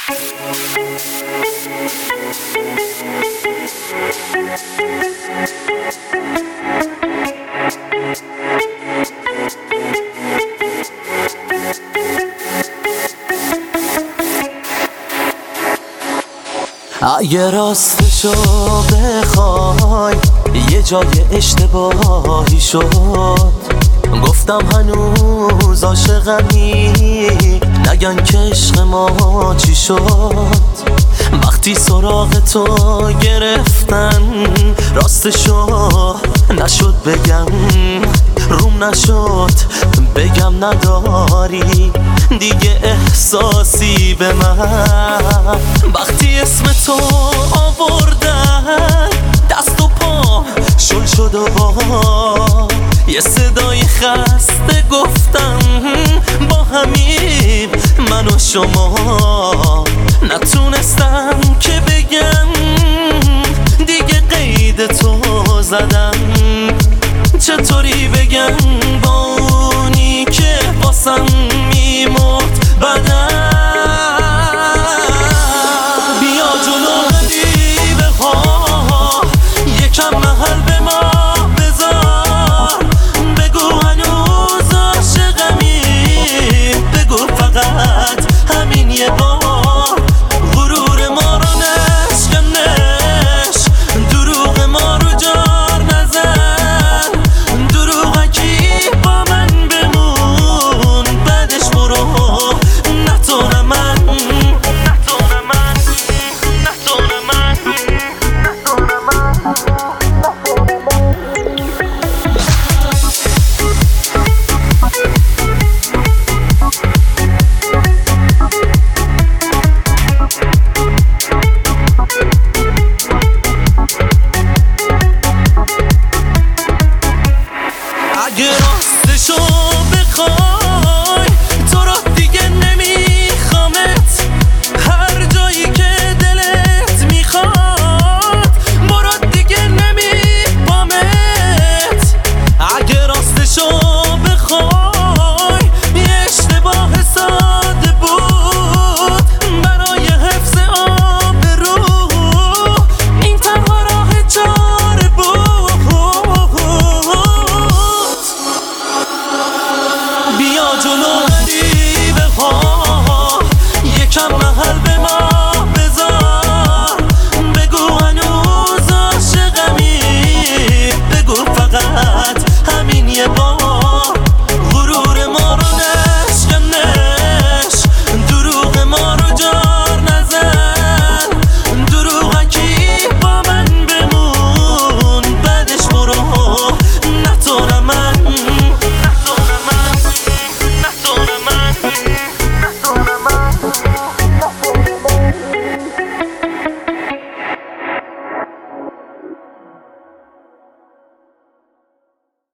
اگه راستشو بخوای یه جای اشتباهی شد، گفتم هنوز عاشقمی، نگن که عشق ما چی شد. وقتی سراغ تو گرفتن راستشو نشد بگم، روم نشد بگم نداری دیگه احساسی به من. وقتی اسم تو آوردن دست و پا شل شد و با یه صدای خسته گفتم با همین من و شما. نتونستم که بگم دیگه قید تو زدم، چطوری بگم با اونی که واسم